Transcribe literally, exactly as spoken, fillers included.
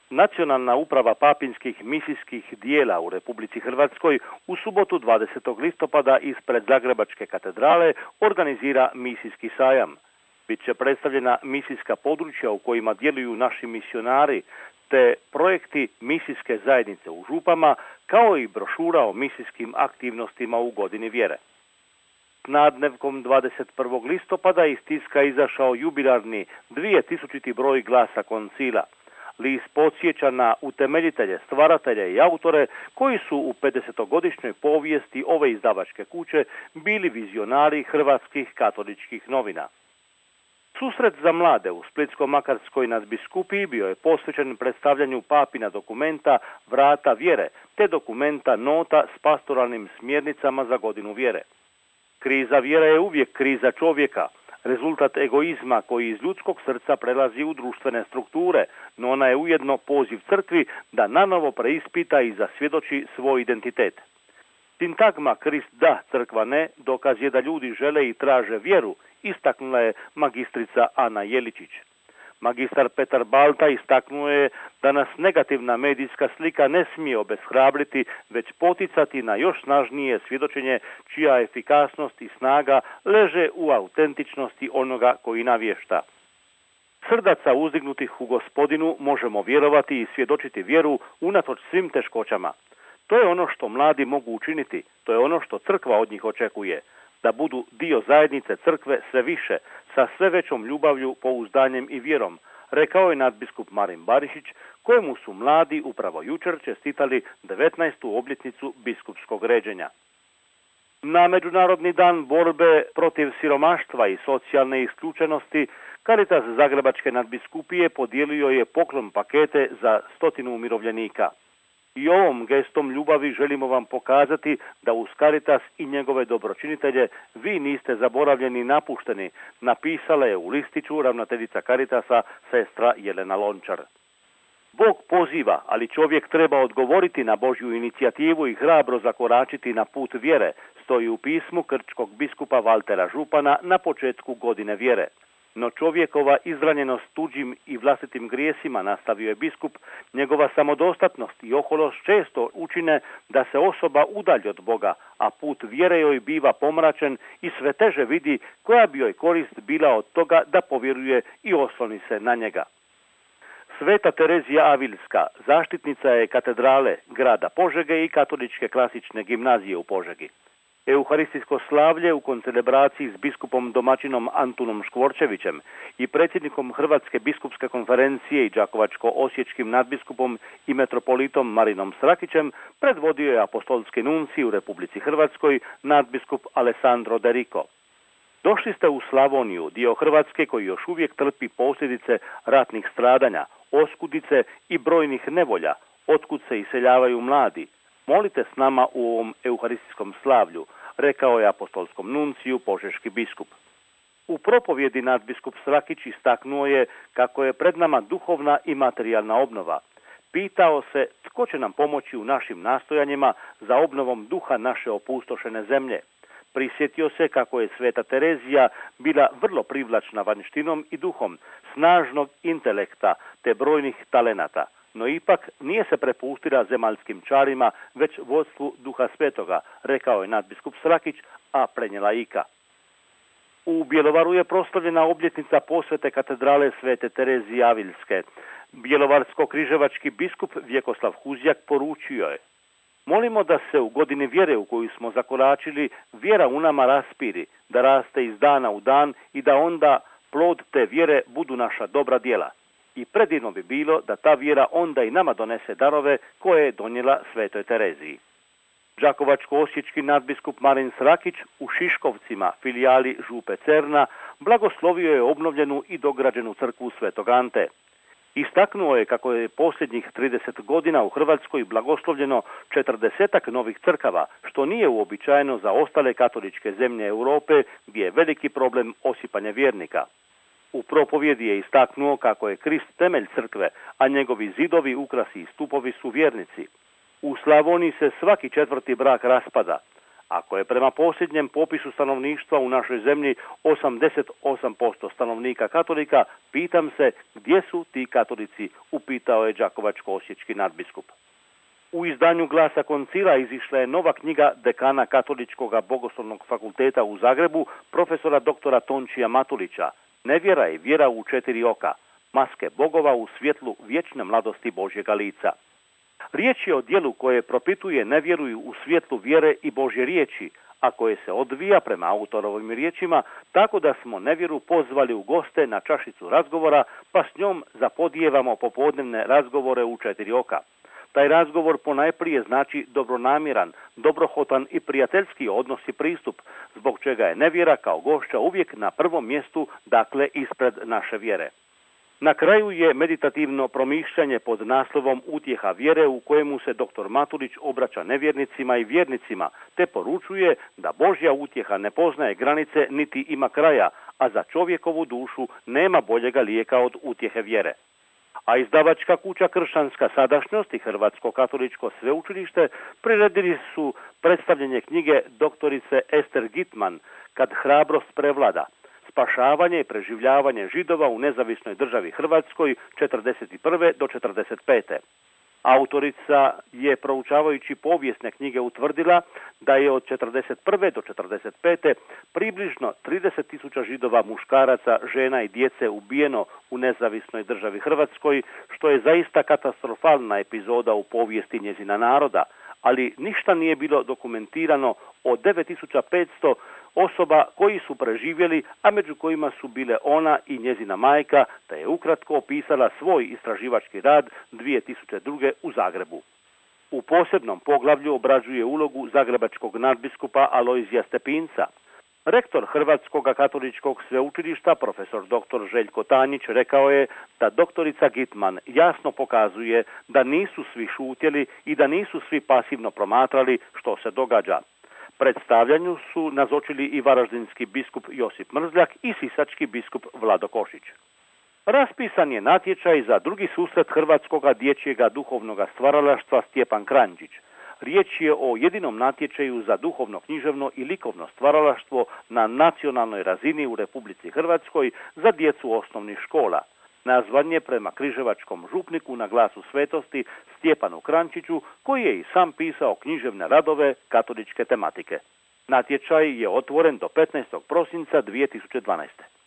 Nacionalna uprava papinskih misijskih dijela u Republici Hrvatskoj u subotu dvadesetog listopada ispred Zagrebačke katedrale organizira misijski sajam. Biće predstavljena misijska područja u kojima djeluju naši misionari, te projekti misijske zajednice u župama, kao i brošura o misijskim aktivnostima u godini vjere. Nadnevkom dvadeset prvog listopada iz tiska izašao jubilarni dvije-tisućiti broj Glasa koncila. List podsjeća na utemeljitelje, stvaratelje i autore koji su u pedesetogodišnjoj povijesti ove izdavačke kuće bili vizionari hrvatskih katoličkih novina. Susret za mlade u Splitsko-makarskoj nadbiskupiji bio je posvećen predstavljanju papina dokumenta Vrata vjere, te dokumenta Nota s pastoralnim smjernicama za godinu vjere. Kriza vjere je uvijek kriza čovjeka, rezultat egoizma koji iz ljudskog srca prelazi u društvene strukture, no ona je ujedno poziv crkvi da nanovo preispita i zasvjedoči svoj identitet. Sintagma Krist da, crkva ne, dokaz je da ljudi žele i traže vjeru, istaknula je magistrica Ana Jeličić. Magistar Petar Balta istaknuo je da nas negativna medijska slika ne smije obeshrabriti, već poticati na još snažnije svjedočenje čija efikasnost i snaga leže u autentičnosti onoga koji navješta. Srdaca uzdignutih u Gospodinu možemo vjerovati i svjedočiti vjeru unatoč svim teškoćama. To je ono što mladi mogu učiniti, to je ono što crkva od njih očekuje, da budu dio zajednice crkve sve više, sa sve većom ljubavlju, pouzdanjem i vjerom, rekao je nadbiskup Marin Barišić, kojemu su mladi upravo jučer čestitali devetnaestu obljetnicu biskupskog ređenja. Na Međunarodni dan borbe protiv siromaštva i socijalne isključenosti Caritas Zagrebačke nadbiskupije podijelio je poklon pakete za stotinu umirovljenika. I ovom gestom ljubavi želimo vam pokazati da uz Caritas i njegove dobročinitelje vi niste zaboravljeni i napušteni, napisala je u listiću ravnateljica Caritasa sestra Jelena Lončar. Bog poziva, ali čovjek treba odgovoriti na Božju inicijativu i hrabro zakoračiti na put vjere, stoji u pismu krčkog biskupa Valtera Župana na početku godine vjere. No čovjekova izranjenost tuđim i vlastitim grijesima, nastavio je biskup, njegova samodostatnost i oholost često učine da se osoba udalji od Boga, a put vjere joj biva pomračen i sve teže vidi koja bi joj korist bila od toga da povjeruje i osloni se na njega. Sveta Terezija Avilska, zaštitnica je katedrale grada Požege i katoličke klasične gimnazije u Požegi. Euharistijsko slavlje u koncelebraciji s biskupom domaćinom Antunom Škvorčevićem i predsjednikom Hrvatske biskupske konferencije i đakovačko-osječkim nadbiskupom i metropolitom Marinom Srakićem predvodio je apostolski nuncij u Republici Hrvatskoj nadbiskup Alessandro De Rico. Došli ste u Slavoniju, dio Hrvatske koji još uvijek trpi posljedice ratnih stradanja, oskudice i brojnih nevolja, otkud se iseljavaju mladi. Molite s nama u ovom euharistijskom slavlju, rekao je apostolskom nunciju požeški biskup. U propovjedi nadbiskup Srakić istaknuo je kako je pred nama duhovna i materijalna obnova. Pitao se tko će nam pomoći u našim nastojanjima za obnovom duha naše opustošene zemlje. Prisjetio se kako je sveta Terezija bila vrlo privlačna vanjštinom i duhom, snažnog intelekta te brojnih talenata. No ipak nije se prepustila zemaljskim čarima, već vodstvu Duha Svetoga, rekao je nadbiskup Srakić, a prenijela Ika. U Bjelovaru je proslavljena obljetnica posvete katedrale Svete Terezije Avilske. Bjelovarsko-križevački biskup Vjekoslav Huzjak poručio je: molimo da se u godini vjere u koju smo zakoračili vjera u nama raspiri, da raste iz dana u dan i da onda plod te vjere budu naša dobra djela. I predivno bi bilo da ta vjera onda i nama donese darove koje je donijela Svetoj Tereziji. Đakovačko-osječki nadbiskup Marin Srakić u Šiškovcima, filijali Župe Cerna, blagoslovio je obnovljenu i dograđenu crkvu Svetog Ante. Istaknuo je kako je posljednjih trideset godina u Hrvatskoj blagoslovljeno četrdesetak novih crkava, što nije uobičajeno za ostale katoličke zemlje Europe, gdje je veliki problem osipanje vjernika. U propovjedi je istaknuo kako je Krist temelj crkve, a njegovi zidovi, ukrasi i stupovi su vjernici. U Slavoniji se svaki četvrti brak raspada, Ako je prema posljednjem popisu stanovništva u našoj zemlji osamdeset osam posto stanovnika katolika, pitam se gdje su ti katolici, upitao je đakovačko-osječki nadbiskup. U izdanju Glasa koncila izišla je nova knjiga dekana Katoličkog bogoslovnog fakulteta u Zagrebu, profesora doktora Tončija Matulića, Nevjera i vjera u četiri oka, maske bogova u svjetlu vječne mladosti Božjega lica. Riječ je o djelu koje propituje nevjeru u svjetlu vjere i Božje riječi, a koje se odvija prema autorovim riječima, tako da smo nevjeru pozvali u goste na čašicu razgovora, pa s njom zapodijevamo popodnevne razgovore u četiri oka. Taj razgovor ponajprije znači dobronamjeran, dobrohotan i prijateljski odnos i pristup, zbog čega je nevjera kao gošća uvijek na prvom mjestu, dakle ispred naše vjere. Na kraju je meditativno promišljanje pod naslovom Utjeha vjere u kojemu se doktor Matulić obraća nevjernicima i vjernicima, te poručuje da Božja utjeha ne poznaje granice niti ima kraja, a za čovjekovu dušu nema boljega lijeka od utjehe vjere. A izdavačka kuća Kršćanska sadašnjost i Hrvatsko katoličko sveučilište priredili su predstavljanje knjige doktorice Ester Gitman Kad hrabrost prevlada, spašavanje i preživljavanje Židova u nezavisnoj državi Hrvatskoj četrdeset prve do četrdeset pete Autorica je, proučavajući povijesne knjige, utvrdila da je od četrdeset prve do četrdeset pete približno trideset tisuća Židova, muškaraca, žena i djece ubijeno u nezavisnoj državi Hrvatskoj, što je zaista katastrofalna epizoda u povijesti njezina naroda, ali ništa nije bilo dokumentirano o devet tisuća petsto osoba koji su preživjeli, a među kojima su bile ona i njezina majka, te je ukratko opisala svoj istraživački rad dvije tisuće druge. u Zagrebu. U posebnom poglavlju obrađuje ulogu zagrebačkog nadbiskupa Alojzija Stepinca. Rektor Hrvatskog katoličkog sveučilišta, profesor doktor Željko Tanjić, rekao je da doktorica Gitman jasno pokazuje da nisu svi šutjeli i da nisu svi pasivno promatrali što se događa. Predstavljanju su nazočili i varaždinski biskup Josip Mrzljak i sisački biskup Vlado Košić. Raspisan je natječaj za drugi susret Hrvatskog dječjega duhovnog stvaralaštva Stjepan Kranjčić. Riječ je o jedinom natječaju za duhovno, književno i likovno stvaralaštvo na nacionalnoj razini u Republici Hrvatskoj za djecu osnovnih škola. Nazvan je prema križevačkom župniku na Glasu svetosti Stjepanu Kranjčiću, koji je i sam pisao književne radove katoličke tematike. Natječaj je otvoren do petnaestog prosinca dvije tisuće dvanaeste.